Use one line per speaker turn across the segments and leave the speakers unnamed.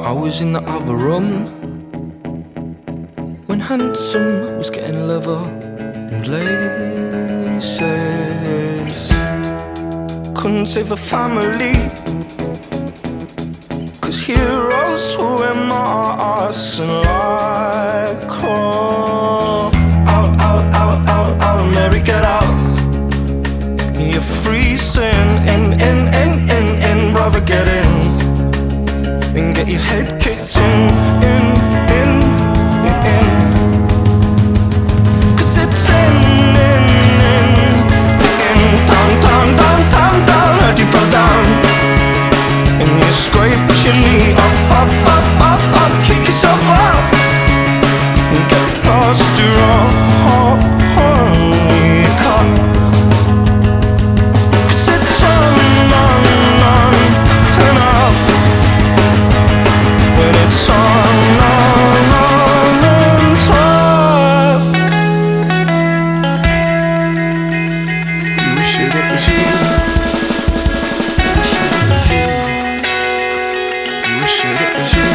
I was in the other room when Handsome was getting leather and laces. Couldn't save a family, 'cause heroes who wear masks and like crawl. Out, out, out, out, out, Mary, get out. You're freezing in, brother, get in. And get your head kicked in. 'Cause it's in, down, heard you fell down. And you scraped your knee up, pick yourself up. And get plaster on your cut. 'Cause it's on and up. When it's on and top. You wish it was you. You wish it was you. You wish it was you.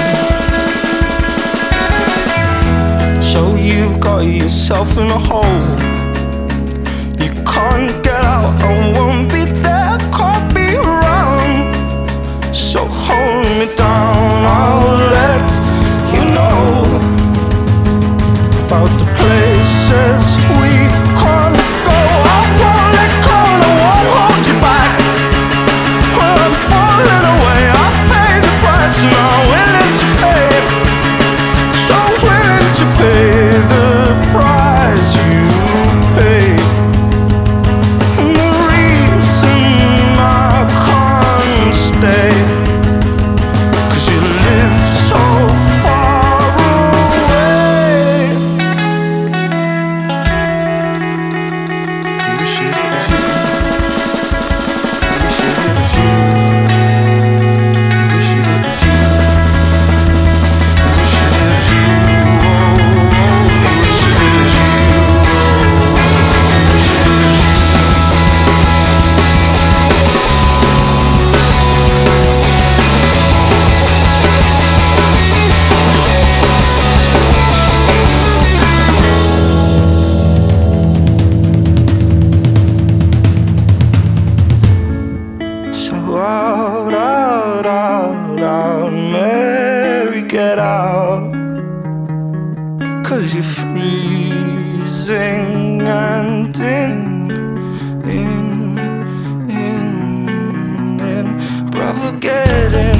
So you've got yourself in a hole. You can't get out and won't be there, can't be around. So hold me down, I'll let you know about the places we can't go. I won't let go, I won't hold you back. When I'm falling away, I pay the price and I'm willing to pay it. So willing to pay the price you paid. And the reason I can't stay, 'cause you live so far away. You wish it was you. You wish it was you. You wish it was you. You wish it was you. You wish it was you. You wish it was you. So out, out, out, out, Mary, get out. 'Cause you're freezing and in, brother, get in.